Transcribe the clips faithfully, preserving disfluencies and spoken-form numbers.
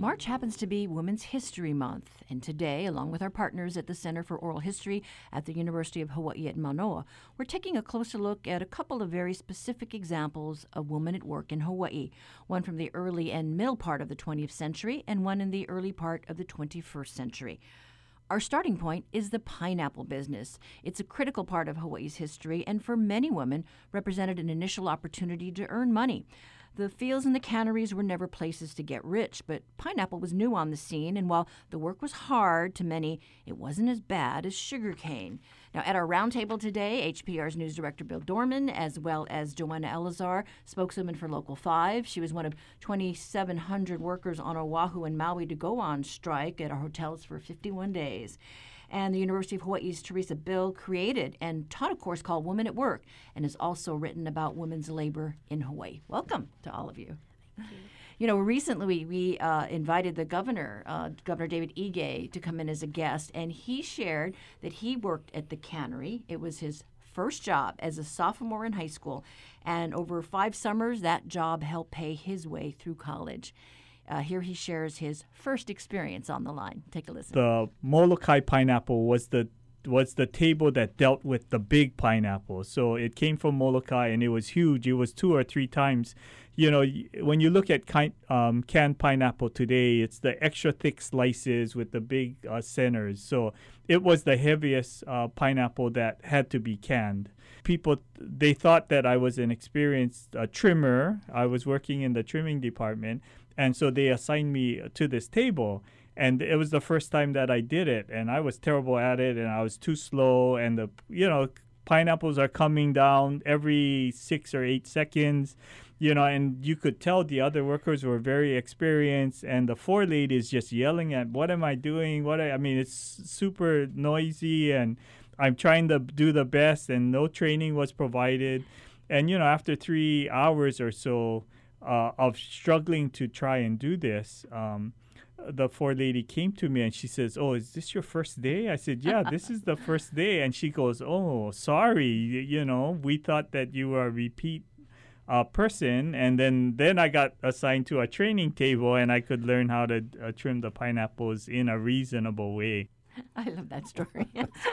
March happens to be Women's History Month, and today, along with our partners at the Center for Oral History at the University of Hawaii at Manoa, we're taking a closer look at a couple of very specific examples of women at work in Hawaii, one from the early and middle part of the twentieth century and one in the early part of the twenty-first century. Our starting point is the pineapple business. It's a critical part of Hawaii's history and for many women represented an initial opportunity to earn money. The fields and the canneries were never places to get rich, but pineapple was new on the scene, and while the work was hard to many, it wasn't as bad as sugarcane. Now, at our roundtable today, H P R's News Director Bill Dorman, as well as Joanna Elazar, spokeswoman for Local five. She was one of twenty-seven hundred workers on Oahu and Maui to go on strike at our hotels for fifty-one days. And the University of Hawaii's Teresa Bill created and taught a course called Women at Work and has also written about women's labor in Hawaii. Welcome to all of you. Thank you. You know, recently we uh, invited the governor, uh, Governor David Ige, to come in as a guest, and he shared that he worked at the cannery. It was his first job as a sophomore in high school, and over five summers, that job helped pay his way through college. Uh, here he shares his first experience on the line. Take a listen. The Molokai pineapple was the was the table that dealt with the big pineapple. So it came from Molokai, and it was huge. It was two or three times. You know, when you look at kind, um, canned pineapple today, it's the extra thick slices with the big uh, centers. So it was the heaviest uh, pineapple that had to be canned. People, they thought that I was an experienced uh, trimmer. I was working in the trimming department. And so they assigned me to this table, and it was the first time that I did it, and I was terrible at it, and I was too slow, and the you know pineapples are coming down every six or eight seconds, you know, and you could tell the other workers were very experienced, and the forelady is just yelling at, what am I doing? What I, I mean, it's super noisy, and I'm trying to do the best, and no training was provided, and you know, after three hours or so. Uh, of struggling to try and do this, um, the forelady came to me and she says, oh, is this your first day? I said, yeah, this is the first day. And she goes, oh, sorry, you, you know, we thought that you were a repeat uh, person. And then, then I got assigned to a training table and I could learn how to uh, trim the pineapples in a reasonable way. I love that story.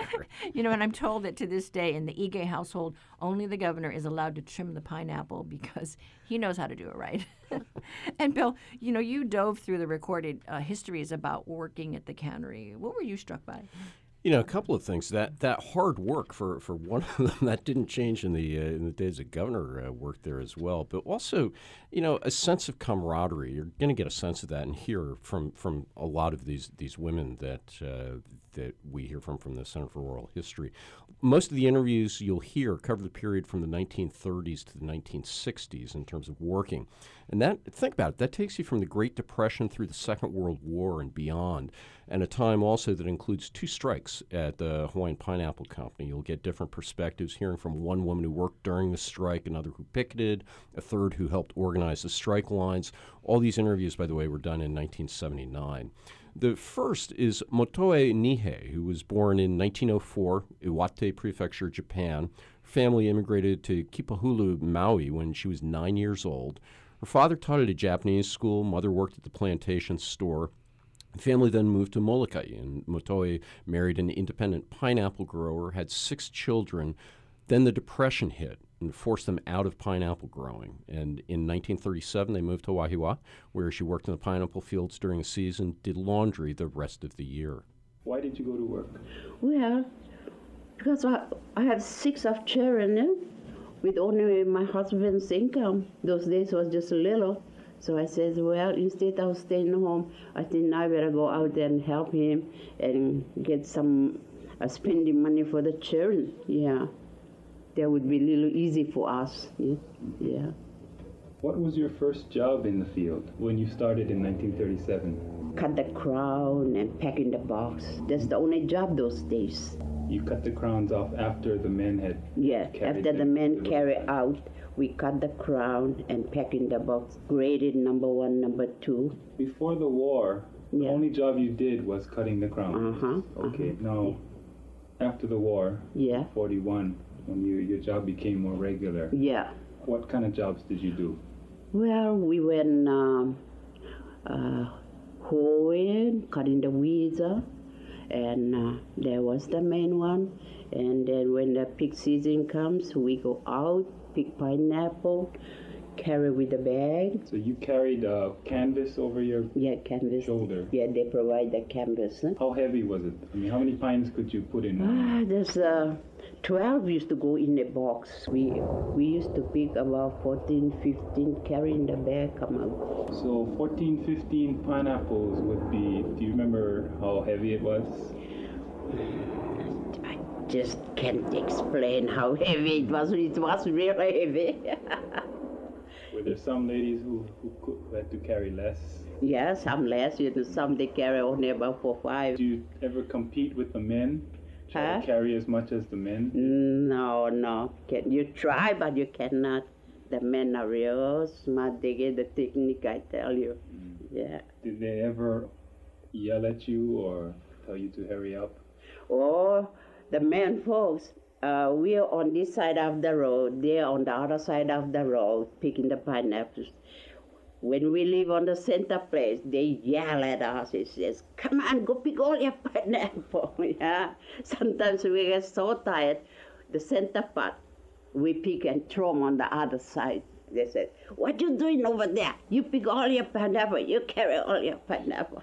You know, and I'm told that to this day in the Ige household, only the governor is allowed to trim the pineapple because he knows how to do it right. And Bill, you know, you dove through the recorded uh, histories about working at the cannery. What were you struck by? You know, a couple of things. That that hard work for, for one of them, that didn't change in the uh, in the days the governor uh, worked there as well. But also, you know, a sense of camaraderie. You're going to get a sense of that and hear from, from a lot of these these women that uh, that we hear from from the Center for Oral History. Most of the interviews you'll hear cover the period from the nineteen thirties to the nineteen sixties in terms of working. And that, think about it, that takes you from the Great Depression through the Second World War and beyond, and a time also that includes two strikes at the Hawaiian Pineapple Company. You'll get different perspectives, hearing from one woman who worked during the strike, another who picketed, a third who helped organize the strike lines. All these interviews, by the way, were done in nineteen seventy-nine. The first is Motoe Nihei, who was born in nineteen oh four, Iwate Prefecture, Japan. Her family immigrated to Kipahulu, Maui when she was nine years old. Her father taught at a Japanese school. Mother worked at the plantation store. The family then moved to Molokai, and Motoe married an independent pineapple grower, had six children. Then the Depression hit and forced them out of pineapple growing. And in nineteen thirty-seven, they moved to Wahiawa, where she worked in the pineapple fields during the season, did laundry the rest of the year. Why did you go to work? Well, because I, I have six of children, and with only my husband's income. Those days was just a little. So I said, well, instead of staying home, I think I better go out there and help him and get some uh, spending money for the children. Yeah. That would be a little easy for us. Yeah. yeah. What was your first job in the field when you started in nineteen thirty-seven? Cut the crown and pack in the box. That's the only job those days. You cut the crowns off after the men had Yeah, after the men carry out, we cut the crown and pack in the box, graded number one, number two. Before the war, the Yeah. only job you did was cutting the crown. Uh-huh. Okay, uh-huh. now, after the war, Yeah, forty-one, when you, your job became more regular, yeah. what kind of jobs did you do? Well, we went um, uh, cutting the weeds off. And uh, there was the main one. And then when the peak season comes, we go out, pick pineapple, carry with the bag. So you carried uh, canvas over your Yeah, canvas. shoulder. Yeah, they provide the canvas. Huh? How heavy was it? I mean, how many pines could you put in? Ah, there's uh, twelve used to go in a box. We we used to pick about fourteen, fifteen, carry in the bag, come out. So fourteen, fifteen pineapples would be, do you remember how heavy it was? I just can't explain how heavy it was. It was really heavy. Were there some ladies who, who, could, who had to carry less? Yeah, some less, you know, some they carry only about four, five. Do you ever compete with the men? Try Huh? to carry as much as the men? No, no. Can you try, but you cannot. The men are real smart. They get the technique, I tell you. Yeah. Did they ever yell at you or tell you to hurry up? Oh, the men folks, uh, we are on this side of the road. They are on the other side of the road picking the pineapples. When we live on the center place, they yell at us. It says, "Come on, go pick all your pineapple." Yeah. Sometimes we get so tired, the center part, we pick and throw them on the other side. They said, "What you doing over there? You pick all your pineapple. You carry all your pineapple."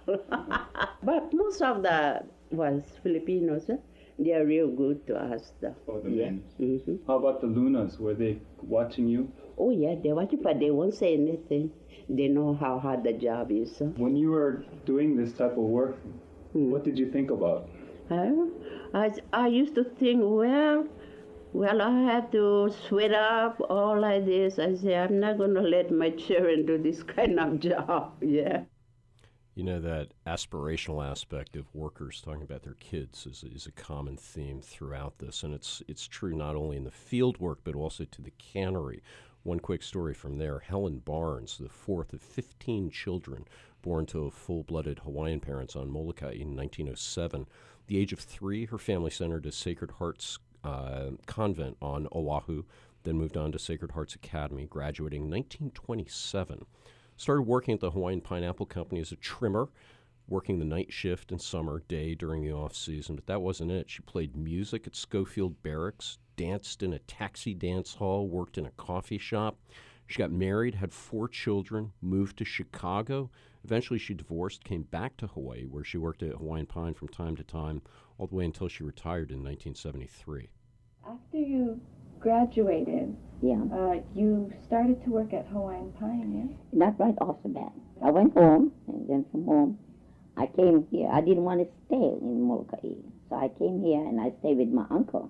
But most of the was Filipinos. Huh? They are real good to us. Though. Oh, the Yeah. men. Mm-hmm. How about the Lunas? Were they watching you? Oh yeah, they watch it, but they won't say anything. They know how hard the job is. Huh? When you were doing this type of work, Hmm. what did you think about? Huh? I, I used to think, well, well, I have to sweat up all like this. I say, I'm not going to let my children do this kind of job. Yeah. You know, that aspirational aspect of workers talking about their kids is, is a common theme throughout this. And it's it's true not only in the field work, but also to the cannery. One quick story from there. Helen Barnes, the fourth of fifteen children born to full-blooded Hawaiian parents on Molokai in nineteen oh seven. At the age of three, her family sent her to Sacred Hearts uh, Convent on Oahu, then moved on to Sacred Hearts Academy, graduating in nineteen twenty-seven. Started working at the Hawaiian Pineapple Company as a trimmer, working the night shift in summer, day during the off-season, but that wasn't it. She played music at Schofield Barracks, danced in a taxi dance hall, worked in a coffee shop. She got married, had four children, moved to Chicago. Eventually she divorced, came back to Hawaii, where she worked at Hawaiian Pine from time to time, all the way until she retired in nineteen seventy-three. After you graduated, Yeah, uh, you started to work at Hawaiian Pine, yeah? not right off the bat. I went home, and then from home, I came here. I didn't want to stay in Molokai, so I came here and I stayed with my uncle.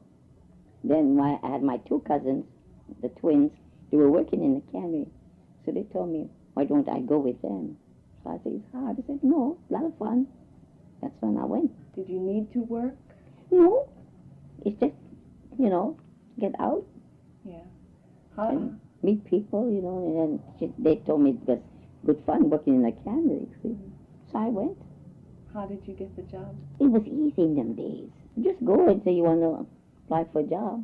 Then my, I had my two cousins, the twins. They were working in the cannery, so they told me, "Why don't I go with them?" So I said, "It's hard." I said, "No, a lot of fun." That's when I went. Did you need to work? No, it's just, you know, get out Yeah. How, and meet people, you know. And then she, they told me it was good fun working in the cannery. See? So I went. how did you get the job? It was easy in them days. You just go and say you want to apply for a job.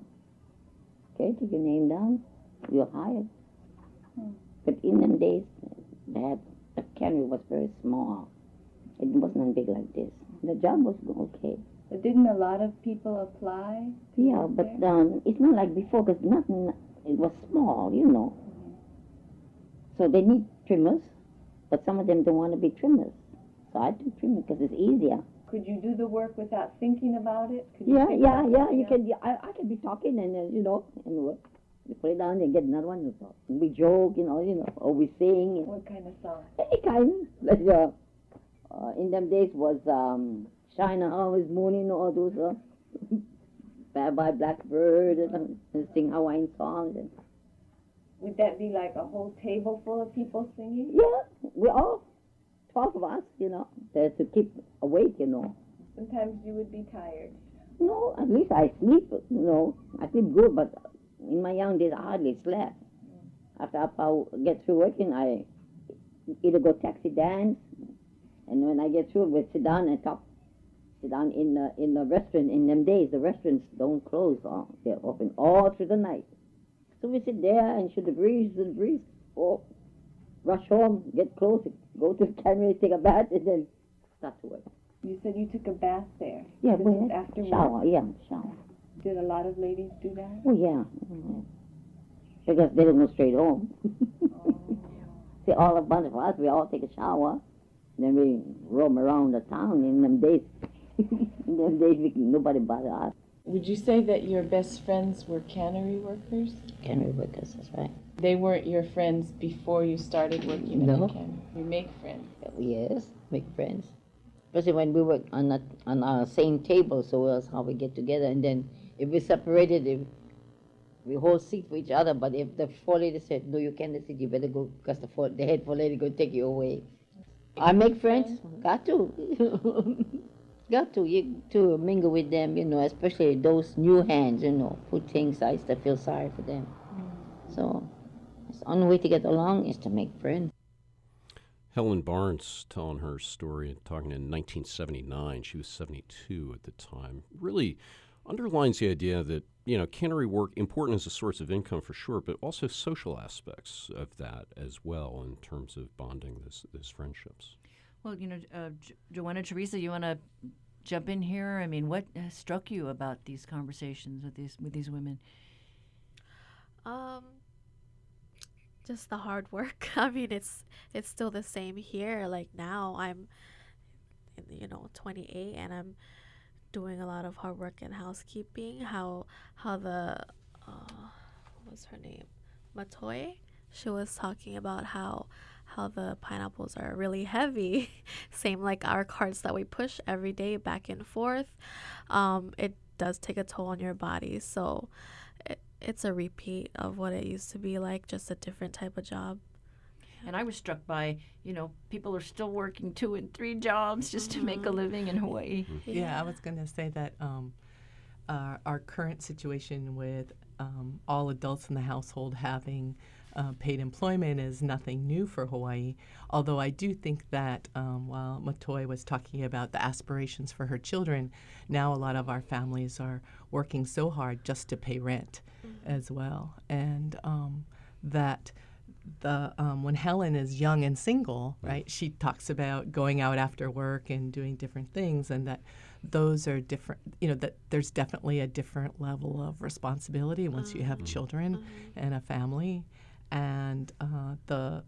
Okay, take your name down. You're hired. Hmm. But in them days, that the cannery was very small. It wasn't big like this. The job was okay. But didn't a lot of people apply? to Yeah, work but there? um, it's not like before because nothing. It was small, you know. So they need trimmers, but some of them don't want to be trimmers. So I do trimming because it's easier. Could you do the work without thinking about it? Could you Yeah, think yeah, about yeah. it? You can. I, I can be talking and uh, you know, and work. You put it down and get another one. You talk. We joke, you know, you know, or we sing. You know. What kind of song? Any kind. Like uh, uh, in them days was um, China Always Morning, all those uh, Bye Bye Blackbird and, um, and sing Hawaiian songs. And, Would that be like a whole table full of people singing? yeah, we all twelve of us, you know, to, to keep awake, you know. Sometimes you would be tired. No, at least I sleep, you know. I sleep good, but in my young days, I hardly slept. After I get through working, I either go taxi dance, and when I get through, we sit down and talk. Sit down in the, in the restaurant. In them days, the restaurants don't close. Uh, they're open all through the night. So we sit there and shoot the breeze, shoot the breeze, or rush home, get close, go to the cannery, take a bath, and then start to work. You said you took a bath there. Yeah, This we was had after shower. work. Yeah, shower. Did a lot of ladies do that? Oh yeah, mhm. Because they don't go straight home. See, all a bunch of us, we all take a shower, then we roam around the town. In them days, in them days, we, nobody bother us. Would you say that your best friends were cannery workers? Cannery workers, that's right. They weren't your friends before you started working No. at the cannery? You make friends? Yes, make friends. Especially when we work on a, on our same table, so that's how we get together. And then if we separated, if we hold seat for each other. But if the four ladies said, no, you can't sit, you better go, because the, four, the head four lady go take you away. I make friends. Got to. Got to. You to mingle with them, you know, especially those new hands, you know, who things I used to feel sorry for them. So the only way to get along is to make friends. Helen Barnes telling her story, talking in nineteen seventy-nine. She was seventy-two at the time. Really underlines the idea that, you know, cannery work, important as a source of income for sure, but also social aspects of that as well in terms of bonding this, this friendships. Well, you know, uh, jo- Joanna, Teresa, you want to jump in here? I mean, what uh, struck you about these conversations with these with these women? Um, just the hard work. I mean, it's it's still the same here. Like now, I'm, you know, twenty-eight, and I'm doing a lot of hard work in housekeeping. How how the uh, what's her name, Matoy? She was talking about how how the pineapples are really heavy. Same like our carts that we push every day back and forth. Um, it does take a toll on your body. So it, it's a repeat of what it used to be like, just a different type of job. And I was struck by, you know, people are still working two and three jobs just Mm-hmm. to make a living in Hawaii. Yeah, yeah I was going to say that um, uh, our current situation with um, all adults in the household having uh, paid employment is nothing new for Hawaii. Although I do think that um, while Matoy was talking about the aspirations for her children, now a lot of our families are working so hard just to pay rent mm-hmm. as well. And um, that the um, when Helen is young and single, right, she talks about going out after work and doing different things, and that those are different, you know, that there's definitely a different level of responsibility once uh, you have children uh-huh. and a family. And uh, the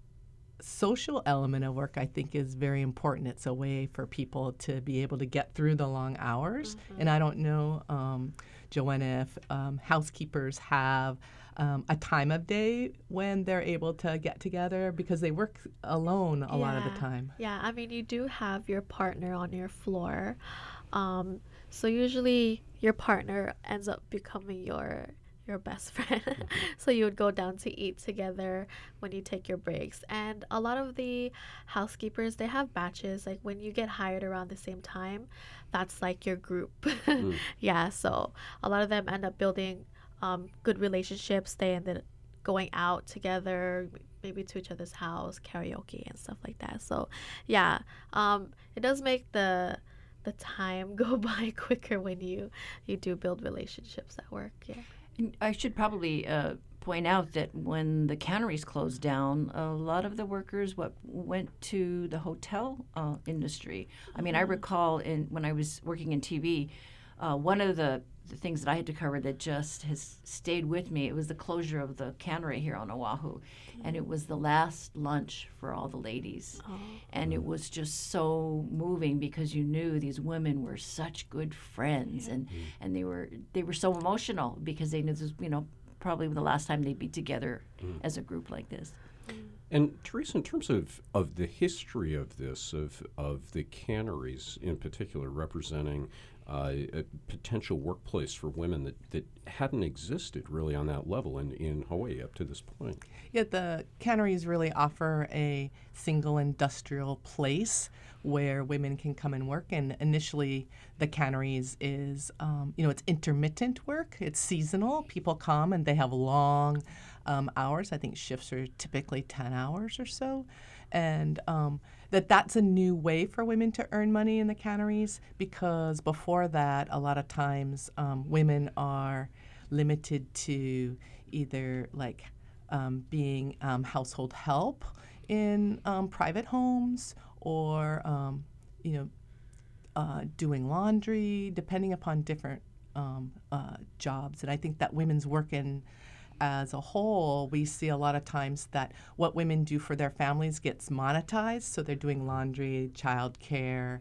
social element of work, I think, is very important. It's a way for people to be able to get through the long hours. Uh-huh. And I don't know, um, Joanna, if um, housekeepers have um, a time of day when they're able to get together, because they work alone a yeah. lot of the time. Yeah, I mean, you do have your partner on your floor. Um, so usually your partner ends up becoming your your best friend. So you would go down to eat together when you take your breaks. And a lot of the housekeepers, they have batches. Like when you get hired around the same time, that's like your group. mm. Yeah, so a lot of them end up building um, good relationships. They ended up going out together, maybe to each other's house, karaoke and stuff like that. So yeah, um, it does make the the time go by quicker when you, you do build relationships at work, yeah. I should probably uh, point out that when the canneries closed down, a lot of the workers what went to the hotel uh, industry. I mean, I recall in when I was working in T V, uh, one of the, the things that I had to cover that just has stayed with me, it was the closure of the cannery here on Oahu. And it was the last lunch for all the ladies. Oh. And it was just so moving because you knew these women were such good friends. Yeah. And, and they were they were so emotional because they knew this was, you know, probably the last time they'd be together mm. as a group like this. And Teresa, in terms of, of the history of this, of of the canneries in particular representing uh, a potential workplace for women that, that hadn't existed really on that level in, in Hawaii up to this point. Yeah, the canneries really offer a single industrial place where women can come and work. And initially, the canneries is, um, you know, it's intermittent work. It's seasonal. People come and they have long um, hours. I think shifts are typically ten hours or so. And um, that that's a new way for women to earn money in the canneries, because before that, a lot of times um, women are limited to either like um, being um, household help in um, private homes, or um, you know, uh, doing laundry, depending upon different um, uh, jobs. And I think that women's work in as a whole, we see a lot of times that what women do for their families gets monetized. So they're doing laundry, childcare,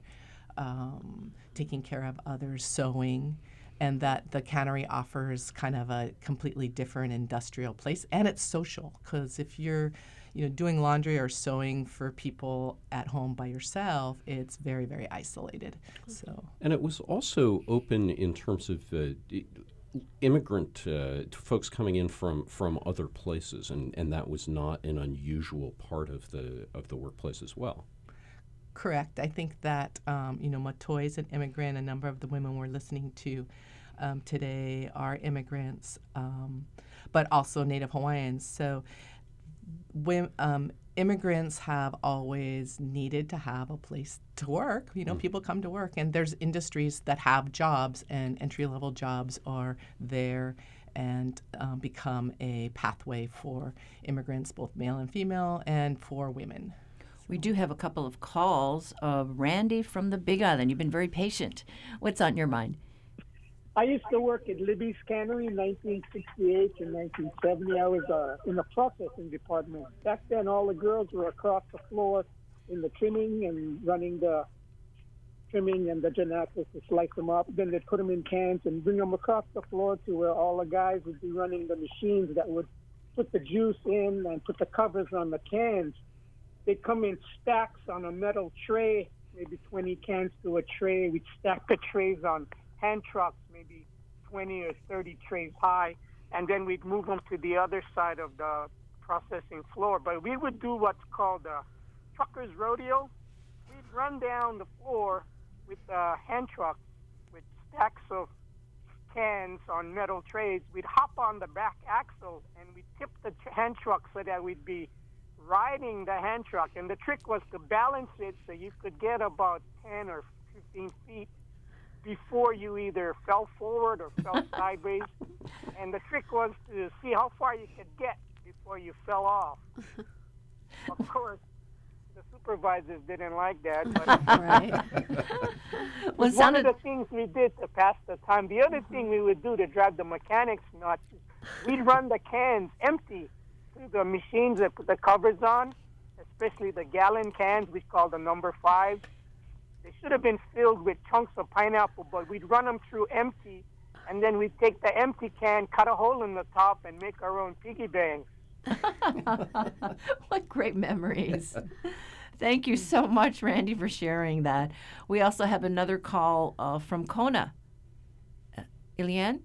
um, taking care of others, sewing, and that the cannery offers kind of a completely different industrial place. And it's social, because if you're you know, doing laundry or sewing for people at home by yourself, it's very, very isolated. So, and it was also open in terms of uh, immigrant uh, folks coming in from, from other places, and, and that was not an unusual part of the of the workplace as well. Correct. I think that um, you know, Matoy is an immigrant. A number of the women we're listening to um, today are immigrants, um, but also Native Hawaiians. So, when, um, immigrants have always needed to have a place to work. You know, mm. people come to work, and there's industries that have jobs, and entry-level jobs are there and um, become a pathway for immigrants, both male and female, and for women. We do have a couple of calls. Uh, Randy from the Big Island, you've been very patient. What's on your mind? I used to work at Libby's Cannery in nineteen sixty-eight and nineteen seventy. I was uh, in the processing department. Back then, all the girls were across the floor in the trimming and running the trimming and the gymnastics to slice them up. Then they'd put them in cans and bring them across the floor to where all the guys would be running the machines that would put the juice in and put the covers on the cans. They'd come in stacks on a metal tray, maybe twenty cans to a tray. We'd stack the trays on hand trucks, maybe twenty or thirty trays high, and then we'd move them to the other side of the processing floor. But we would do what's called a trucker's rodeo. We'd run down the floor with a hand truck with stacks of cans on metal trays. We'd hop on the back axle, and we'd tip the hand truck so that we'd be riding the hand truck. And the trick was to balance it so you could get about ten or fifteen feet before you either fell forward or fell sideways. And the trick was to see how far you could get before you fell off. Of course, the supervisors didn't like that. But right. well, one sounded... of the things we did to pass the time. The other thing we would do to drive the mechanics nuts, we'd run the cans empty through the machines that put the covers on, especially the gallon cans we call the number five. They should have been filled with chunks of pineapple, but we'd run them through empty, and then we'd take the empty can, cut a hole in the top, and make our own piggy banks. What great memories. Thank you so much, Randy, for sharing that. We also have another call uh, from Kona. Uh, Eliane?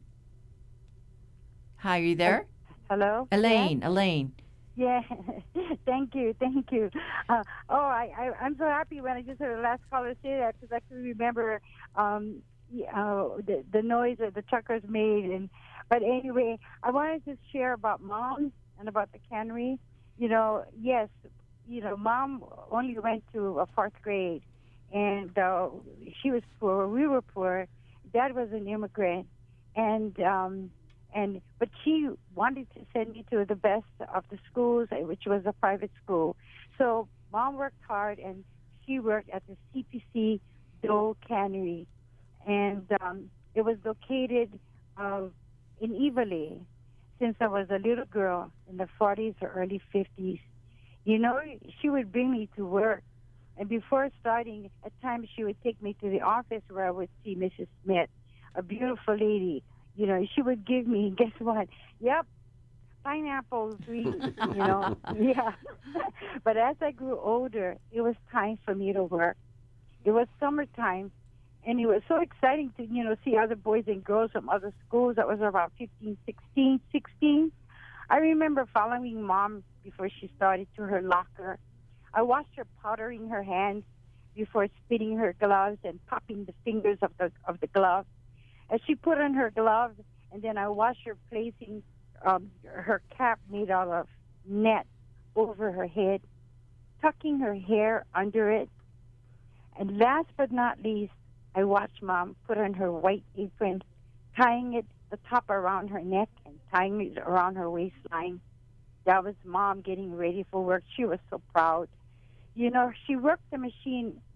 Hi, are you there? Hello? Elaine, yes? Elaine. Yeah, thank you, thank you. Uh, oh, I, I, I'm so happy when I just heard the last caller say that, because I can remember um, uh, the, the noise that the truckers made. And But anyway, I wanted to share about Mom and about the cannery. You know, yes, you know, Mom only went to a fourth grade, and uh, she was poor. We were poor. Dad was an immigrant, and... Um, And but she wanted to send me to the best of the schools, which was a private school. So Mom worked hard, and she worked at the C P C Dole Cannery, and um, it was located uh, in Ivaley since I was a little girl in the forties or early fifties. You know, she would bring me to work, and before starting, at times she would take me to the office where I would see Missus Smith, a beautiful lady. You know, she would give me, guess what? Yep, pineapples, we, you know, yeah. But as I grew older, it was time for me to work. It was summertime, and it was so exciting to, you know, see other boys and girls from other schools. That was about fifteen, sixteen, sixteen. I remember following Mom before she started to her locker. I watched her powdering her hands before spinning her gloves and popping the fingers of the of the gloves. As she put on her gloves, and then I watched her placing um, her cap made out of net over her head, tucking her hair under it. And last but not least, I watched Mom put on her white apron, tying it the top around her neck and tying it around her waistline. That was Mom getting ready for work. She was so proud. You know, she worked the machine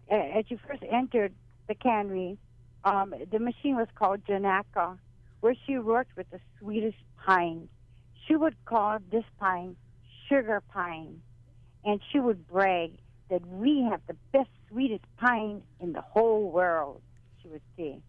a- as you first entered the cannery, um, the machine was called Janaka, where she worked with the sweetest pine. She would call this pine sugar pine, and she would brag that we have the best, sweetest pine in the whole world, she would say.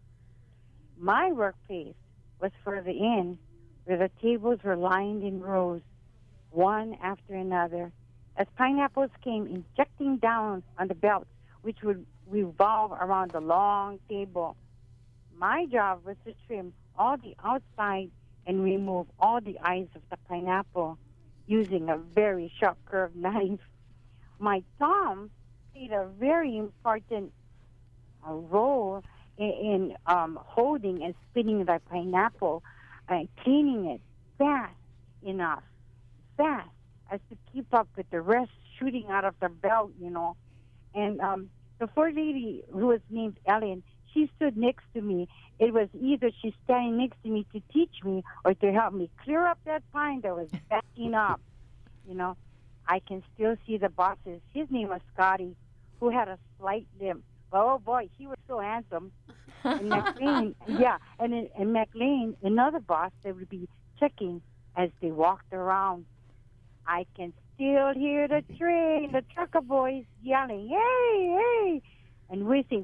My workplace was further in, where the tables were lined in rows, one after another, as pineapples came injecting down on the belts, which would revolve around the long table. My job was to trim all the outside and remove all the eyes of the pineapple using a very sharp curved knife. My thumb played a very important uh, role in, in um, holding and spinning the pineapple and cleaning it fast enough, fast as to keep up with the rest shooting out of the belt, you know. And um, the poor lady who was named Ellen, she stood next to me. It was either she's standing next to me to teach me or to help me clear up that pine that was backing up, you know. I can still see the bosses. His name was Scotty, who had a slight limp. But, oh, boy, he was so handsome. And McLean, yeah, and, and McLean, another boss that would be checking as they walked around. I can still hear the train, the trucker boys yelling, hey, hey, and whizzing,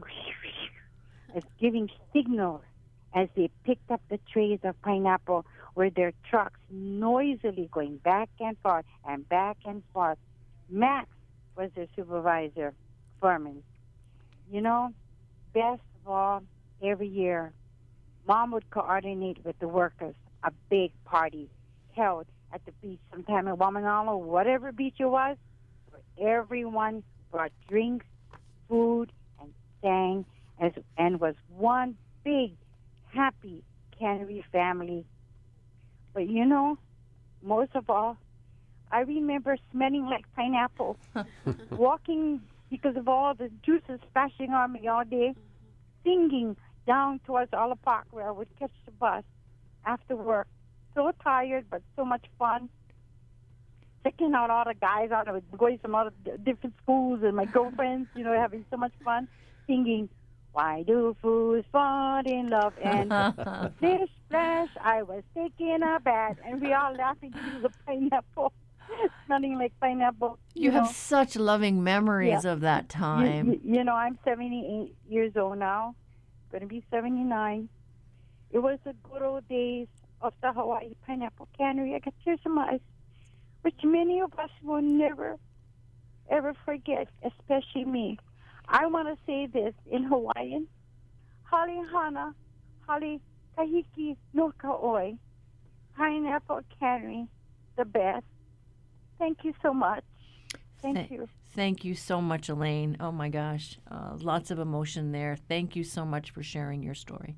as giving signals as they picked up the trays of pineapple with their trucks noisily going back and forth and back and forth. Max was their supervisor, foreman. You know, best of all, every year, Mom would coordinate with the workers a big party held at the beach sometime in Waimanalo, whatever beach it was, where everyone brought drinks, food, and sang, as, and was one big, happy cannery family. But you know, most of all, I remember smelling like pineapple, walking because of all the juices splashing on me all day, singing down towards Olive Park where I would catch the bus after work. So tired, but so much fun. Checking out all the guys out of going from all the different schools and my girlfriends, you know, having so much fun, singing, why do fools fall in love? And this splash, I was taking a bath, and we all laughing to the pineapple, smelling like pineapple. You, You, have know. such loving memories Yeah. of that time. You, you, you know, I'm seventy-eight years old now, going to be seventy-nine. It was the good old days of the Hawaii Pineapple Cannery. I got tears in my eyes, which many of us will never, ever forget, especially me. I want to say this in Hawaiian. Hali hana, hali kahiki no ka'oi. Pineapple Cannery, the best. Thank you so much. Thank Th- you. Thank you so much, Elaine. Oh, my gosh. Uh, lots of emotion there. Thank you so much for sharing your story.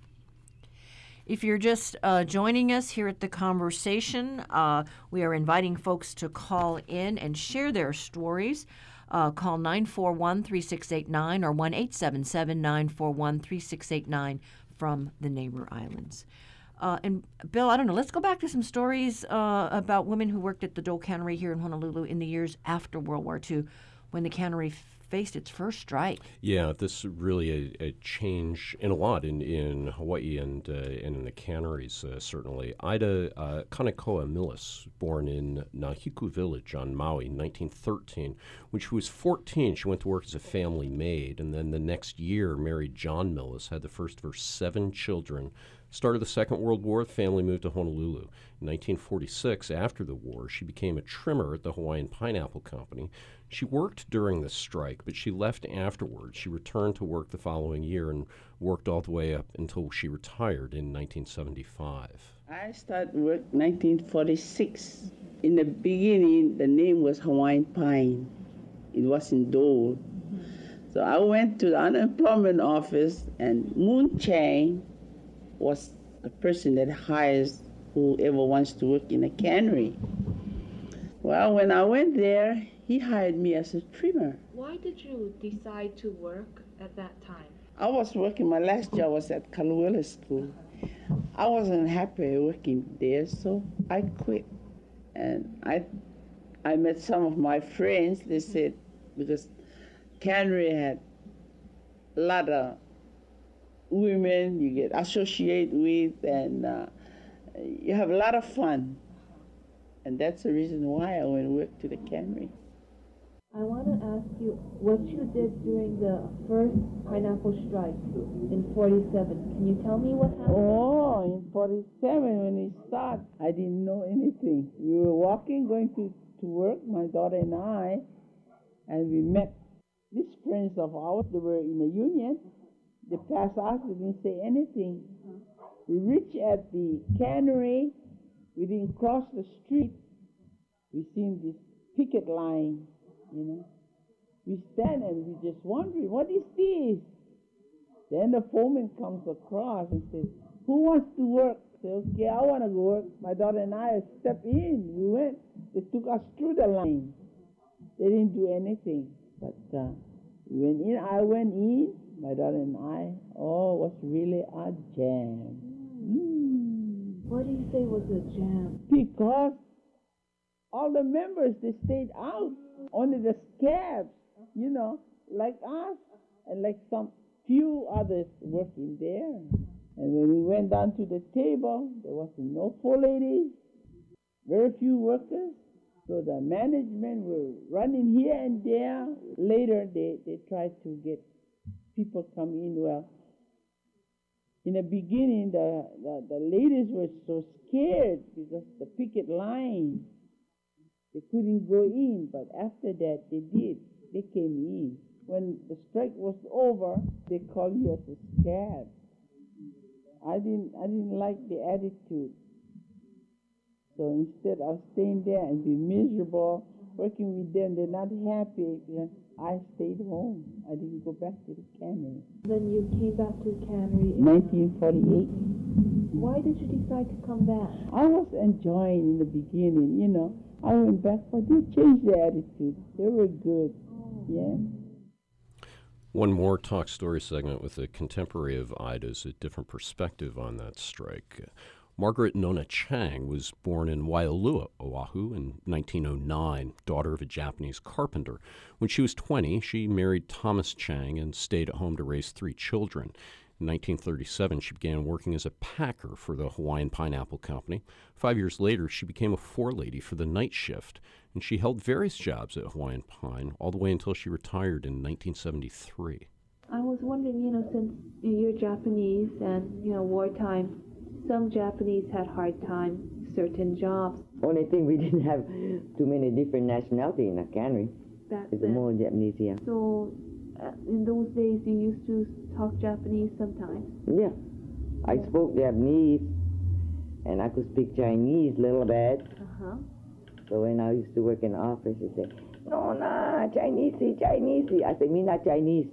If you're just uh, joining us here at the conversation, uh, we are inviting folks to call in and share their stories. Uh, call nine four one, three six eight nine or one eight seven seven, nine four one, three six eight nine from the neighbor islands. Uh, and Bill, I don't know, let's go back to some stories uh, about women who worked at the Dole Cannery here in Honolulu in the years after World War Two, when the cannery faced its first strike. Yeah, this is really a, a change in a lot in, in Hawaii and uh, and in the canneries, uh, certainly. Ida uh, Kanekoa Millis, born in Nahiku Village on Maui in nineteen thirteen. When she was fourteen, she went to work as a family maid, and then the next year married John Millis, had the first of her seven children. Started the Second World War, the family moved to Honolulu. In nineteen forty-six, after the war, she became a trimmer at the Hawaiian Pineapple Company. She worked during the strike, but she left afterwards. She returned to work the following year and worked all the way up until she retired in nineteen seventy-five. I started work nineteen forty-six. In the beginning, the name was Hawaiian Pine. It was in Dole. So I went to the unemployment office, and Moon Chang was the person that hires whoever wants to work in a cannery. Well, when I went there, he hired me as a trimmer. Why did you decide to work at that time? I was working, my last job was at Kaluela School. I wasn't happy working there, so I quit. And I I met some of my friends. They said, because cannery had a lot of women you get associated with, and uh, you have a lot of fun. And that's the reason why I went to work to the cannery. I want to ask you what you did during the first pineapple strike in forty-seven. Can you tell me what happened? Oh, in forty-seven when it started, I didn't know anything. We were walking, going to, to work, my daughter and I, and we met these friends of ours. They were in a union. They passed us, they didn't say anything. We reached at the cannery. We didn't cross the street. We seen this picket line. You know, we stand and we just wondering, what is this? Then the foreman comes across and says, who wants to work? I said, okay, I want to go work. My daughter and I stepped in. We went. They took us through the line. They didn't do anything. But uh, we went in. I went in. My daughter and I, oh, it was really a jam. Mm. What do you say was a jam? Because all the members, they stayed out. Only the scabs, you know, like us, and like some few others working there. And when we went down to the table, there was no four ladies, very few workers. So the management were running here and there. Later, they, they tried to get people come in. Well, in the beginning, the, the, the ladies were so scared because the picket line. They couldn't go in, but after that they did. They came in. When the strike was over, they called you as a scab. I didn't I didn't like the attitude. So instead of staying there and be miserable, working with them, they're not happy. I stayed home. I didn't go back to the cannery. Then you came back to the cannery in nineteen forty-eight. Why did you decide to come back? I was enjoying in the beginning, you know. I went back, but they changed their attitude. They were good, yeah. One more talk story segment with a contemporary of Ida's, a different perspective on that strike. Margaret Nona Chang was born in Waialua, Oahu, in nineteen oh nine, daughter of a Japanese carpenter. When she was twenty, she married Thomas Chang and stayed at home to raise three children. In nineteen thirty-seven, she began working as a packer for the Hawaiian Pineapple Company. Five years later, she became a forelady for the night shift, and she held various jobs at Hawaiian Pine all the way until she retired in nineteen seventy-three. I was wondering, you know, since you're Japanese and, you know, wartime, some Japanese had hard time, certain jobs. Only thing, we didn't have too many different nationalities in the cannery. That's it's it. more Japanese, yeah. So, uh, in those days, you used to talk Japanese sometimes? Yeah. I spoke Japanese, and I could speak Chinese a little bit. Uh-huh. So when I used to work in the office, they said, no, nah, Chinese, Chinese. I said, me not Chinese.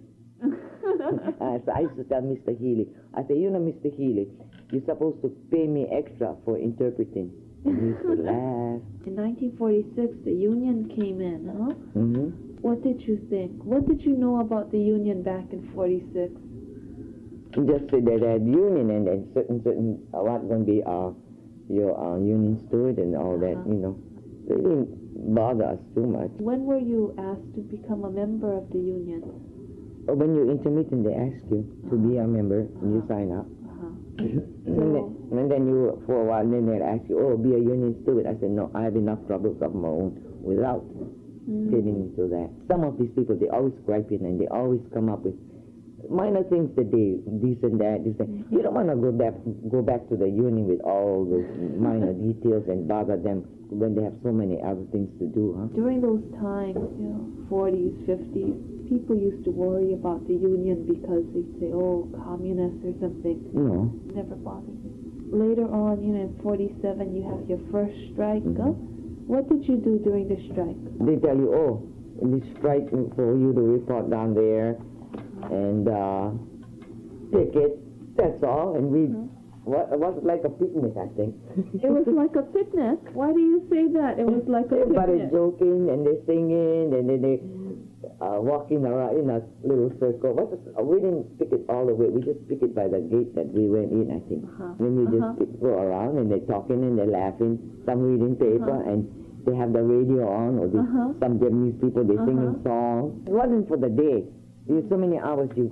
uh, so I used to tell Mister Healy, I said, you know, Mister Healy, you're supposed to pay me extra for interpreting. And he used to laugh. In nineteen forty-six, the union came in, huh? Mm-hmm. What did you think? What did you know about the union back in forty-six? Just said that they had union and then certain, certain, uh, what going to be uh, your uh, union stood and all uh-huh. that, you know. They didn't bother us too much. When were you asked to become a member of the union? Oh, when you're intermittent, they ask you to uh-huh. be a member and uh-huh. you sign up. Uh-huh. and, then, and then you, for a while, then they'll ask you, oh, be a union steward. I said, no, I have enough troubles of my own without mm. getting into that. Some of these people, they always gripe in and they always come up with minor things that they, this and that, this and mm-hmm. You don't want to go back, go back to the union with all those minor details and bother them when they have so many other things to do, huh? During those times, you know, forties, fifties, people used to worry about the union because they'd say, oh, communists or something. No. Never bothered me. Later on, you know, in forty-seven, you have your first strike. Mm-hmm. Huh? What did you do during the strike? They tell you, oh, this strike for you to report down there and uh, ticket, that's all. And we, mm-hmm. what, it was like a picnic, I think. It was like a picnic? Why do you say that? It was like a Everybody picnic. Everybody joking and they singing and then they uh, walking around in a little circle. What is, uh, we didn't pick it all the way. We just pick it by the gate that we went in, I think. Uh-huh. Then we just uh-huh. pick, go around and they're talking and they're laughing. Some reading paper uh-huh. and they have the radio on or they, uh-huh. some Japanese people, they're uh-huh. singing songs. It wasn't for the day. There's so many hours you go.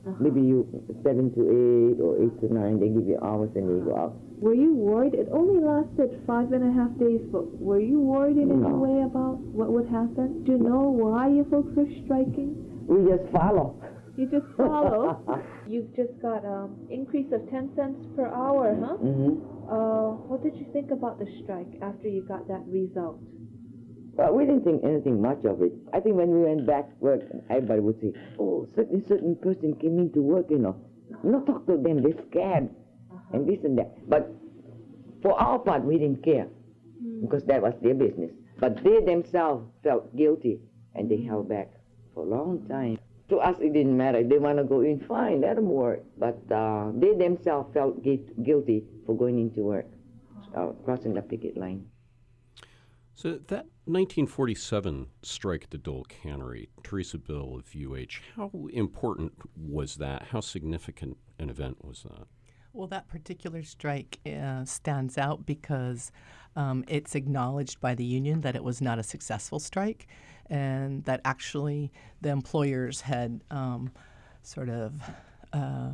Uh-huh. Maybe you seven to eight or eight to nine. They give you hours and you go out. Were you worried? It only lasted five and a half days, but were you worried in any No. way about what would happen? Do you know why you folks were striking? We just follow. You just follow. You just got um increase of ten cents per hour, huh? Mm-hmm. Uh, what did you think about the strike after you got that result? Well, we didn't think anything much of it. I think when we went back to work, everybody would say, oh, certain certain person came into work, you know. Not talk to them, they're scared, uh-huh. and this and that. But for our part, we didn't care, mm. because that was their business. But they themselves felt guilty, and they held back for a long time. To us, it didn't matter. They want to go in, fine, let them work. But uh, they themselves felt guilty for going into work, uh, crossing the picket line. So that nineteen forty-seven strike at the Dole Cannery, Teresa Bill of U H, how important was that? How significant an event was that? Well, that particular strike uh, stands out because um, it's acknowledged by the union that it was not a successful strike, and that actually the employers had um, sort of uh,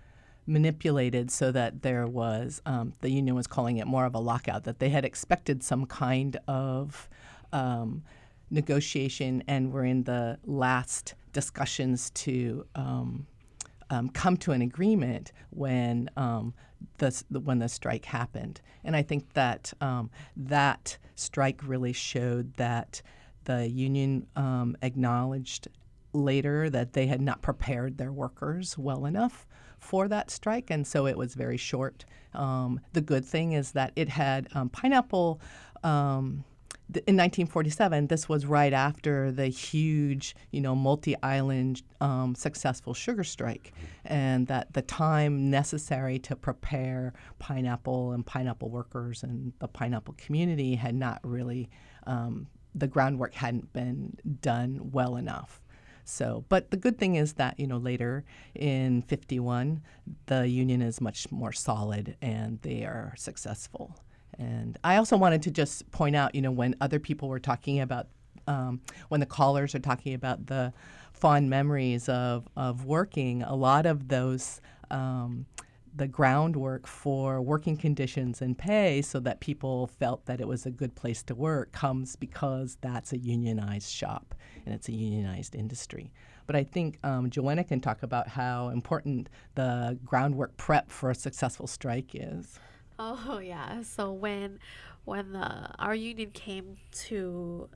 manipulated so that there was, um, the union was calling it more of a lockout, that they had expected some kind of um, negotiation and were in the last discussions to um, um, come to an agreement when um, the, when the strike happened. And I think that um, that strike really showed that the union um, acknowledged later that they had not prepared their workers well enough for that strike, and so it was very short. Um, the good thing is that it had um, pineapple um, th- in nineteen forty-seven. This was right after the huge, you know, multi-island um, successful sugar strike, and that the time necessary to prepare pineapple and pineapple workers and the pineapple community had not really, um, the groundwork hadn't been done well enough. So, but the good thing is that, you know, later in fifty-one, the union is much more solid and they are successful. And I also wanted to just point out, you know, when other people were talking about, um, when the callers are talking about the fond memories of, of working, a lot of those, um, the groundwork for working conditions and pay so that people felt that it was a good place to work comes because that's a unionized shop and it's a unionized industry. But I think um, Joanna can talk about how important the groundwork prep for a successful strike is. Oh yeah. So when when the our union came to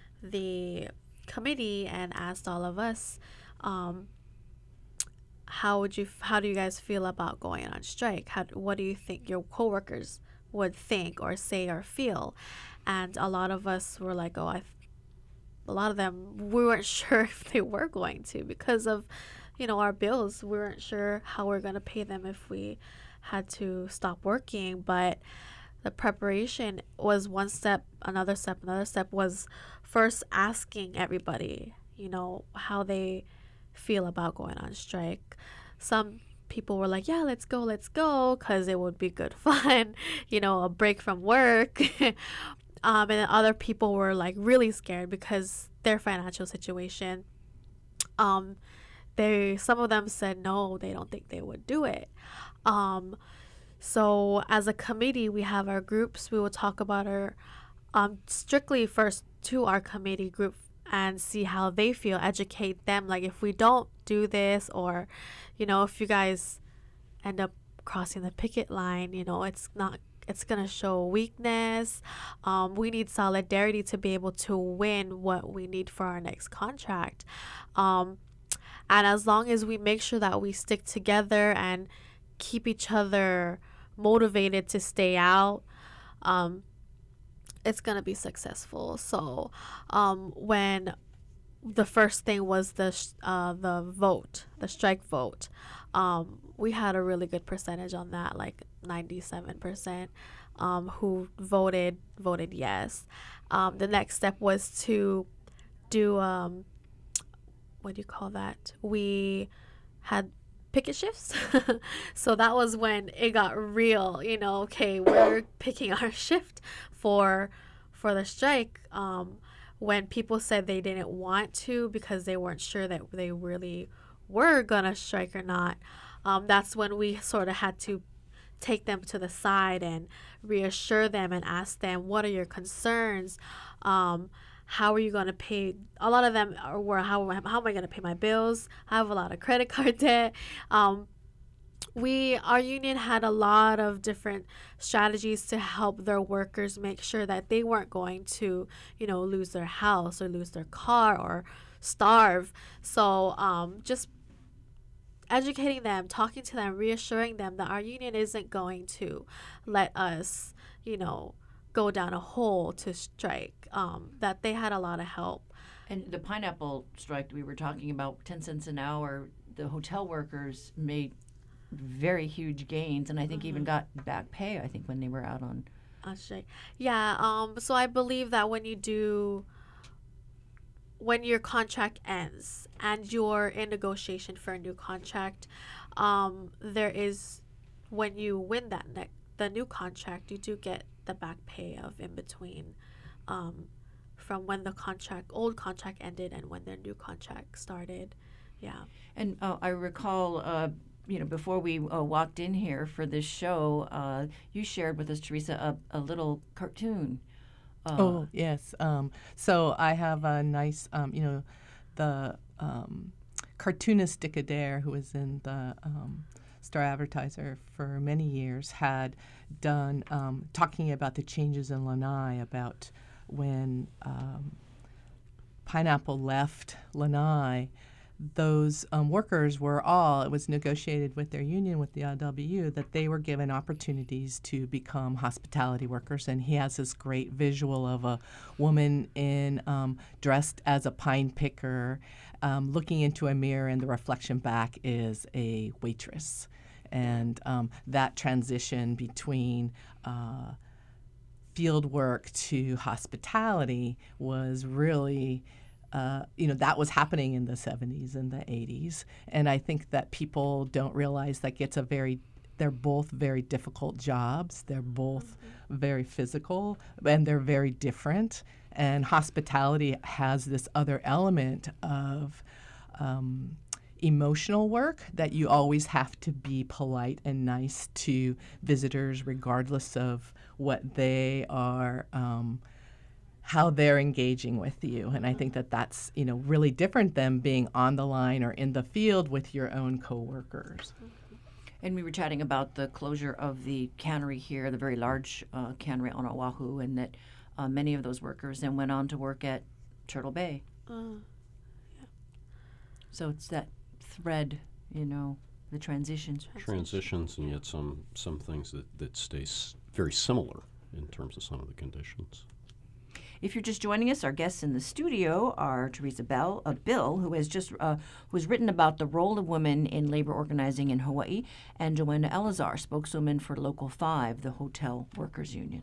the committee and asked all of us, um, how would you how do you guys feel about going on strike? How what do you think your coworkers would think or say or feel? And a lot of us were like, oh, I. A lot of them, we weren't sure if they were going to because of, you know, our bills. We weren't sure how we we're going to pay them if we had to stop working. But the preparation was one step, another step, another step was first asking everybody, you know, how they feel about going on strike. Some people were like, yeah, let's go, let's go, because it would be good fun, you know, a break from work. Um, and then other people were like really scared because their financial situation. Um, they some of them said no, they don't think they would do it. Um, so as a committee, we have our groups. We will talk about our um, strictly first to our committee group and see how they feel. Educate them. Like if we don't do this, or you know, if you guys end up crossing the picket line, you know, it's not. It's going to show weakness. Um, we need solidarity to be able to win what we need for our next contract. Um, and as long as we make sure that we stick together and keep each other motivated to stay out, um, it's going to be successful. So um, when the first thing was the sh- uh, the vote, the strike vote, um, we had a really good percentage on that, like ninety-seven percent um, who voted voted yes. Um, the next step was to do, um, what do you call that? We had picket shifts. So that was when it got real, you know, okay, we're picking our shift for for the strike. Um, when people said they didn't want to because they weren't sure that they really were gonna strike or not, um, that's when we sort of had to take them to the side and reassure them and ask them, what are your concerns? Um, how are you going to pay? A lot of them were, how, how am I going to pay my bills? I have a lot of credit card debt. Um, we, our union had a lot of different strategies to help their workers make sure that they weren't going to, you know, lose their house or lose their car or starve. So um, just educating them, talking to them, reassuring them that our union isn't going to let us, you know, go down a hole to strike, um, that they had a lot of help. And the pineapple strike we were talking about, ten cents an hour, the hotel workers made very huge gains, and I think mm-hmm. even got back pay, I think, when they were out on on strike. Yeah, um, so I believe that when you do, when your contract ends and you're in negotiation for a new contract, um, there is, when you win that ne- the new contract, you do get the back pay of in between, um, from when the contract, old contract ended and when their new contract started. Yeah. And uh, I recall, uh, you know, before we uh, walked in here for this show, uh, you shared with us, Teresa, a, a little cartoon. Uh, oh, yes. Um, so I have a nice, um, you know, the um, cartoonist Dick Adair, who was in the um, Star Advertiser for many years, had done, um, talking about the changes in Lanai, about when um, Pineapple left Lanai, those um, workers were all, it was negotiated with their union, with the I W, that they were given opportunities to become hospitality workers. And he has this great visual of a woman in um, dressed as a pine picker, um, looking into a mirror, and the reflection back is a waitress. And um, that transition between uh, field work to hospitality was really Uh, you know, that was happening in the seventies and the eighties. And I think that people don't realize that it's a very, they're both very difficult jobs. They're both mm-hmm. very physical, and they're very different. And hospitality has this other element of um, emotional work, that you always have to be polite and nice to visitors, regardless of what they are um, how they're engaging with you. And I think that that's, you know, really different than being on the line or in the field with your own coworkers. And we were chatting about the closure of the cannery here, the very large uh, cannery on Oahu, and that uh, many of those workers then went on to work at Turtle Bay. Uh, yeah. So it's that thread, you know, the transitions. Transitions, and yet some, some things that, that stay s- very similar in terms of some of the conditions. If you're just joining us, our guests in the studio are Teresa Bell, uh, Bill, who has just uh, who's written about the role of women in labor organizing in Hawaii, and Joanna Elazar, spokeswoman for Local five, the Hotel Workers Union.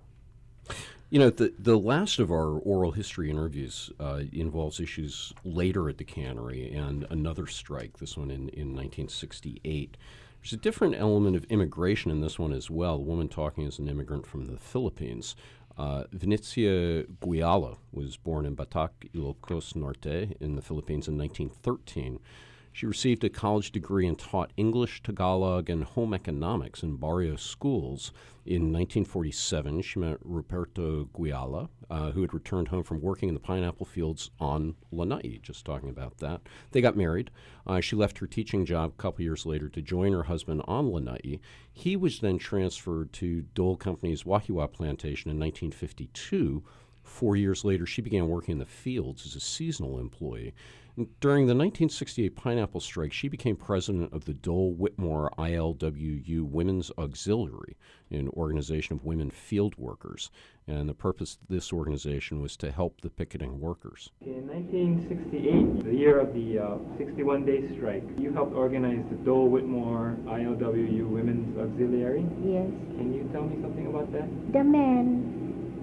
You know, the the last of our oral history interviews uh, involves issues later at the cannery and another strike, this one in, in nineteen sixty-eight. There's a different element of immigration in this one as well, a woman talking as an immigrant from the Philippines. Uh, Vinicia Guyala was born in Batac, Ilocos Norte in the Philippines in nineteen thirteen. She received a college degree and taught English, Tagalog, and home economics in Barrio schools. In nineteen forty-seven, she met Ruperto Guyala, uh, who had returned home from working in the pineapple fields on Lanai, just talking about that. They got married. Uh, she left her teaching job a couple years later to join her husband on Lanai. He was then transferred to Dole Company's Wahiawa plantation in nineteen fifty-two. Four years later, she began working in the fields as a seasonal employee. During the nineteen sixty-eight pineapple strike, she became president of the Dole Whitmore I L W U Women's Auxiliary, an organization of women field workers. And the purpose of this organization was to help the picketing workers. In nineteen sixty-eight, the year of the uh, sixty-one day strike, you helped organize the Dole Whitmore I L W U Women's Auxiliary. Yes. Can you tell me something about that? The men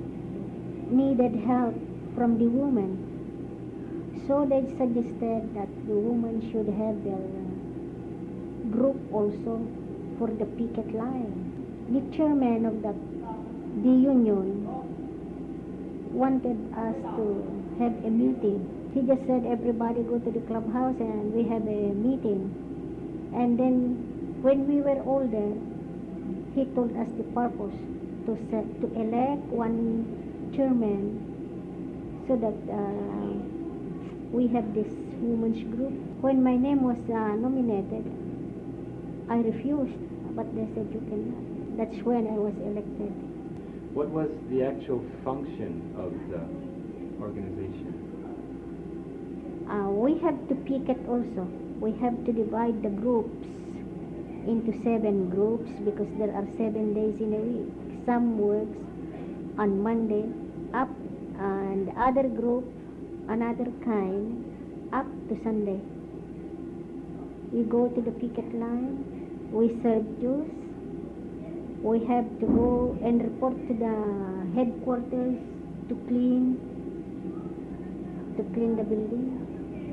needed help from the women. So they suggested that the women should have their uh, group also for the picket line. The chairman of the, the union wanted us to have a meeting He just said everybody go to the clubhouse and we have a meeting. And then when we were older, he told us the purpose to set, to elect one chairman so that uh, we have this women's group. When my name was uh, nominated, I refused, but they said you cannot. That's when I was elected. What was the actual function of the organization? Uh, we have to picket also. We have to divide the groups into seven groups because there are seven days in a week. Some works on Monday up, and other group, another kind, up to Sunday. We go to the picket line, we serve juice, we have to go and report to the headquarters to clean, to clean the building.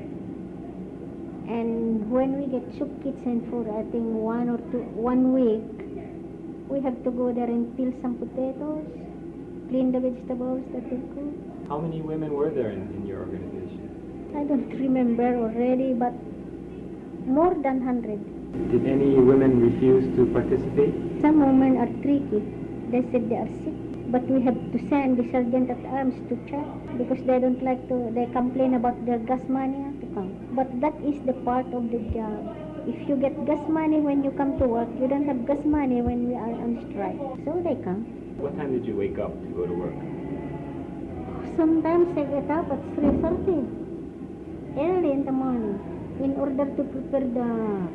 And when we get soup kitchen for I think one or two, one week, we have to go there and peel some potatoes, clean the vegetables that we cook. How many women were there in, in your organization? I don't remember already, but more than one hundred. Did any women refuse to participate? Some women are tricky. They said they are sick, but we have to send the sergeant at arms to check because they don't like to, they complain about their gas money to come. But that is the part of the job. If you get gas money when you come to work, you don't have gas money when we are on strike. So they come. What time did you wake up to go to work? Sometimes I get up at three thirty, early in the morning, in order to prepare the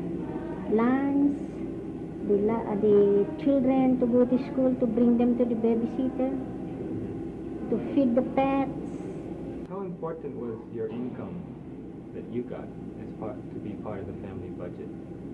lunch, the, la- the children to go to school, to bring them to the babysitter, to feed the pets. How important was your income that you got as part to be part of the family budget?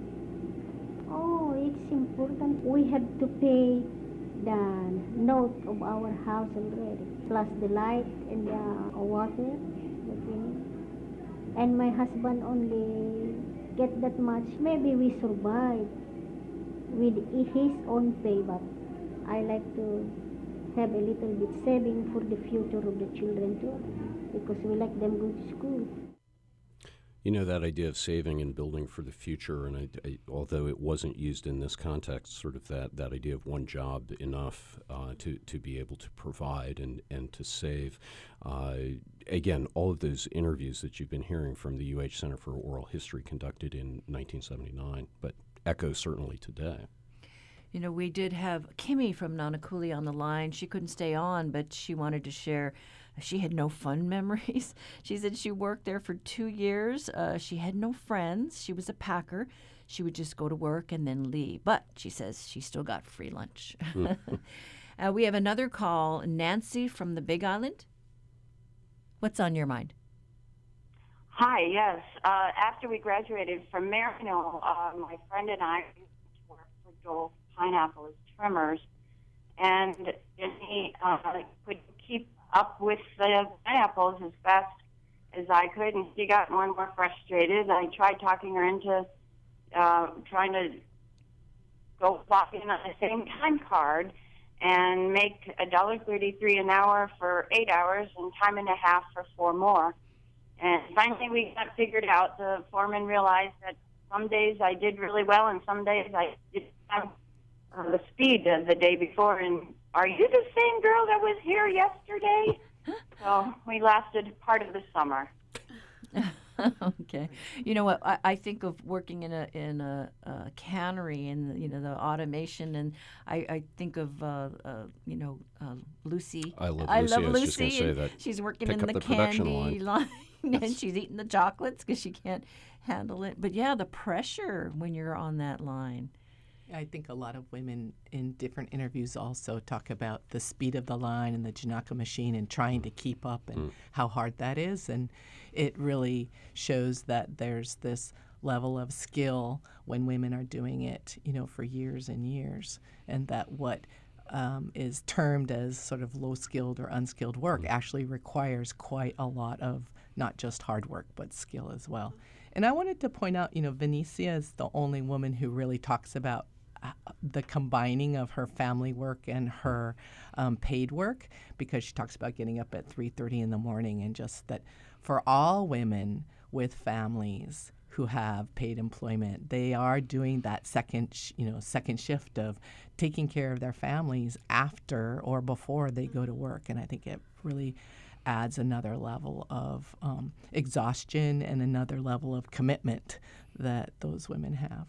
Oh, it's important. We have to pay the note of our house already, plus the light and the water that we need. And my husband only get that much. Maybe we survive with his own pay, but I like to have a little bit saving for the future of the children too, because we like them go to school. You know, that idea of saving and building for the future, and I, I, although it wasn't used in this context, sort of that, that idea of one job enough uh, to, to be able to provide and, and to save. Uh, again, all of those interviews that you've been hearing from the U H Center for Oral History conducted in nineteen seventy-nine, but echo certainly today. You know, we did have Kimmy from Nanakuli on the line. She couldn't stay on, but she wanted to share. She had no fun memories. She said she worked there for two years. Uh, she had no friends. She was a packer. She would just go to work and then leave. But she says she still got free lunch. uh, we have another call. Nancy from the Big Island. What's on your mind? Hi, yes. Uh, after we graduated from Marino, uh, my friend and I worked for Joel Pineapple as trimmers, and he uh, could keep up with the pineapples as fast as I could, and she got more and more frustrated. I tried talking her into uh, trying to go clock in on the same time card and make a dollar thirty-three an hour for eight hours and time and a half for four more. And finally we got figured out. The foreman realized that some days I did really well and some days I didn't have uh, the speed of the day before. And are you the same girl that was here yesterday? So we lasted part of the summer. Okay. You know what? I, I think of working in a in a, a cannery and, you know, the automation, and I, I think of, uh, uh, you know, uh, Lucy. I love I Lucy. love I was Lucy. just going to say that. She's working Pick in up the, the production candy line. line and she's eating the chocolates because she can't handle it. But, yeah, the pressure when you're on that line. I think a lot of women in different interviews also talk about the speed of the line and the Janaka machine and trying to keep up and mm. how hard that is. And it really shows that there's this level of skill when women are doing it, you know, for years and years, and that what um, is termed as sort of low-skilled or unskilled work mm. actually requires quite a lot of not just hard work, but skill as well. And I wanted to point out, you know, Venetia is the only woman who really talks about the combining of her family work and her um, paid work, because she talks about getting up at three thirty in the morning, and just that for all women with families who have paid employment, they are doing that second, sh- you know, second shift of taking care of their families after or before they go to work. And I think it really adds another level of um, exhaustion and another level of commitment that those women have.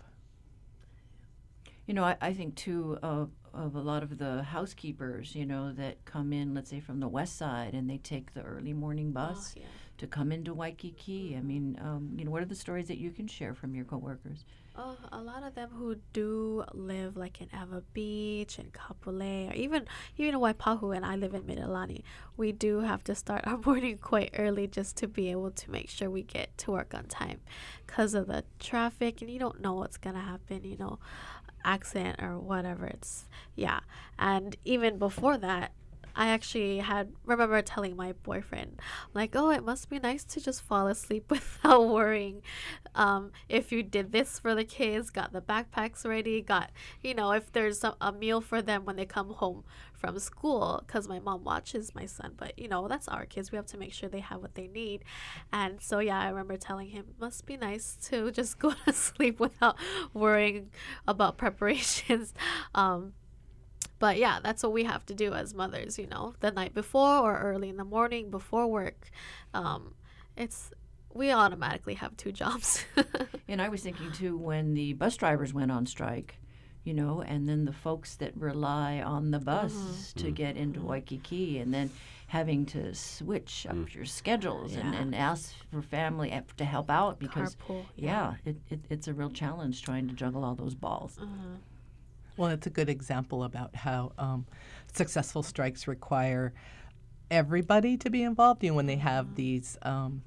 You know, I, I think too of, of a lot of the housekeepers, you know, that come in, let's say from the west side, and they take the early morning bus Oh, yeah. to come into Waikiki. I mean, um, you know, what are the stories that you can share from your coworkers? Oh, a lot of them who do live like in Eva Beach and Kapolei, or even even in Waipahu, and I live in Mid-Atlantic, we do have to start our morning quite early just to be able to make sure we get to work on time because of the traffic, and you don't know what's going to happen, you know, accident or whatever. It's, yeah. And even before that, I actually had remember telling my boyfriend, like, oh, it must be nice to just fall asleep without worrying. Um, if you did this for the kids, got the backpacks ready, got, you know, if there's a, a meal for them when they come home from school, because my mom watches my son, but, you know, that's our kids. We have to make sure they have what they need. And so, yeah, I remember telling him, it must be nice to just go to sleep without worrying about preparations. Um, But yeah, that's what we have to do as mothers, you know, the night before or early in the morning before work. Um, it's we automatically have two jobs. And I was thinking too, when the bus drivers went on strike, you know, and then the folks that rely on the bus Mhm. to get into Waikiki, and then having to switch up your schedules and, Yeah. and ask for family ap- to help out because, Carpool, yeah, yeah. it, it, it's a real challenge trying to juggle all those balls. Uh-huh. Well, it's a good example about how um, successful strikes require everybody to be involved. You know, when they have these um,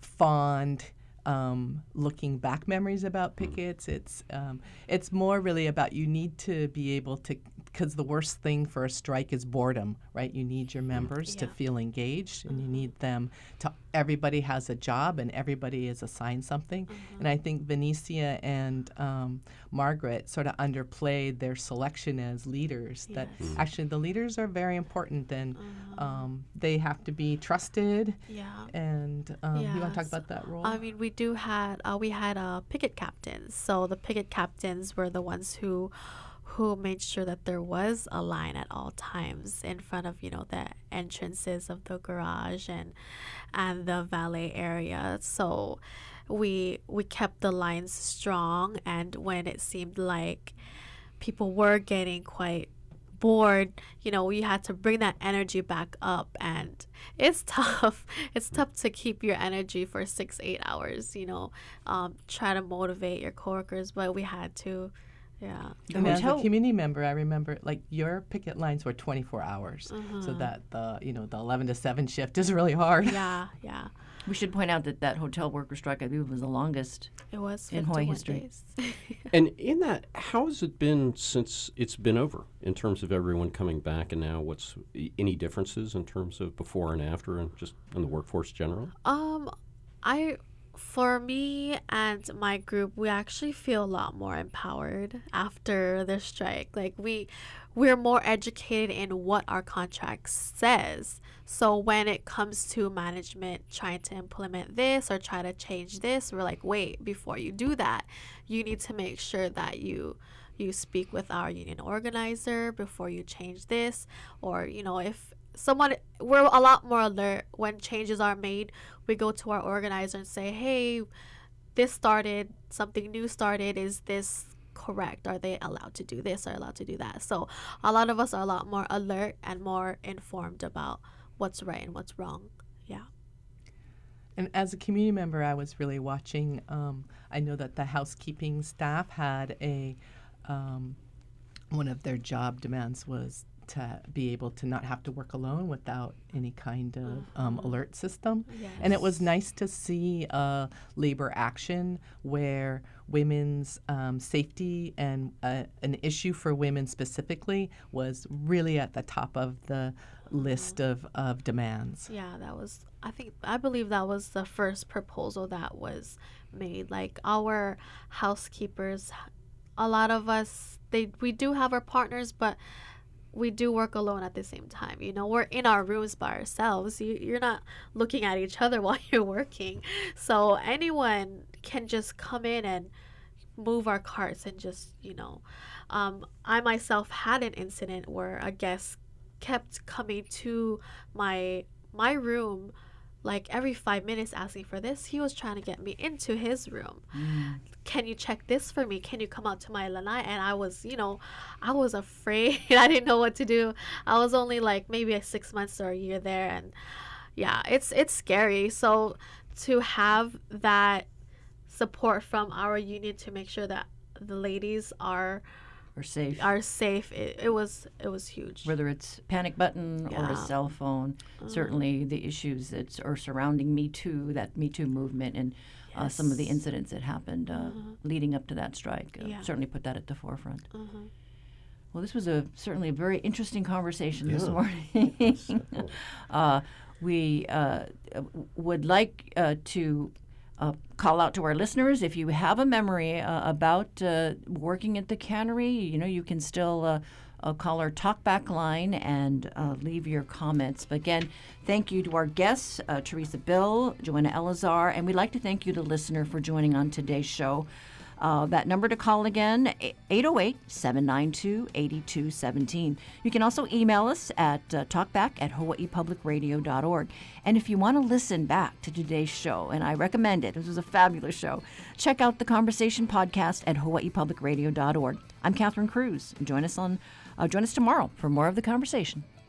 fond um, looking back memories about pickets, it's um, it's more really about you need to be able to, because the worst thing for a strike is boredom, right? You need your members to Yeah. feel engaged, and you need them to, everybody has a job and everybody is assigned something. And I think Venetia and um, Margaret sort of underplayed their selection as leaders, that Yes. actually the leaders are very important, and um, they have to be trusted. Yeah. And um, you want to talk Yes. about that role? I mean, we do had uh, we had uh, picket captains. So the picket captains were the ones who who made sure that there was a line at all times in front of, you know, the entrances of the garage and and the valet area. So we we kept the lines strong, and when it seemed like people were getting quite bored, you know, you had to bring that energy back up, and it's tough. It's tough to keep your energy for six, eight hours, you know, um, try to motivate your coworkers, but we had to, yeah. And as a community member, I remember like your picket lines were twenty-four hours, so Mhm. that the you know the eleven to seven shift is really hard. Yeah, yeah. We should point out that that hotel worker strike, I believe, was the longest It was in Hawaii fifty-one history. days. And in that, how has it been since it's been over in terms of everyone coming back, and now what's any differences in terms of before and after, and just in the workforce general? Um, I, for me and my group, we actually feel a lot more empowered after the strike. Like we, we're more educated in what our contract says. So when it comes to management trying to implement this or try to change this, we're like, wait, before you do that, you need to make sure that you you speak with our union organizer before you change this, or you know, if someone, we're a lot more alert when changes are made. We go to our organizer and say, hey, this started, something new started, is this correct? Are they allowed to do this or allowed to do that? So a lot of us are a lot more alert and more informed about what's right and what's wrong. Yeah. And as a community member, I was really watching. Um, I know that the housekeeping staff had a um, one of their job demands was to be able to not have to work alone without any kind of um, alert system. And it was nice to see uh, labor action where women's um, safety and uh, an issue for women specifically was really at the top of the list of, of demands. Yeah, that was, I think, I believe that was the first proposal that was made. Like our housekeepers, a lot of us they we do have our partners, but we do work alone at the same time. You know, we're in our rooms by ourselves. You, you're not looking at each other while you're working. So anyone can just come in and move our carts and just, you know, um, I myself had an incident where a guest kept coming to my my room like every five minutes asking for this. He was trying to get me into his room. Mm. Can you check this for me? Can you come out to my lanai? And I was, you know, I was afraid. I didn't know what to do. I was only like maybe a six months or a year there. And yeah, it's it's scary. So to have that support from our union to make sure that the ladies are Are safe. Are safe. It, it was it was huge. Whether it's panic button Yeah. or a cell phone, Mhm. certainly the issues that are surrounding Me Too, that Me Too movement, and uh, some of the Yes. incidents that happened uh, Mhm. leading up to that strike, uh, Yeah. certainly put that at the forefront. Mhm. Well, this was a certainly a very interesting conversation this Yeah. morning. uh, we uh, would like uh, to uh, call out to our listeners. If you have a memory uh, about uh, working at the cannery, you know, you can still uh, uh, call our talkback line and uh, leave your comments. But again, thank you to our guests, uh, Teresa Bill, Joanna Elazar, and we'd like to thank you, the listener, for joining on today's show. Uh, that number to call again, eight oh eight, seven nine two, eight two one seven. You can also email us at uh, talkback at hawaii public radio dot org. And if you want to listen back to today's show, and I recommend it, this was a fabulous show, check out the Conversation podcast at hawaii public radio dot org. I'm Catherine Cruz. Join us on, uh, join us tomorrow for more of the conversation.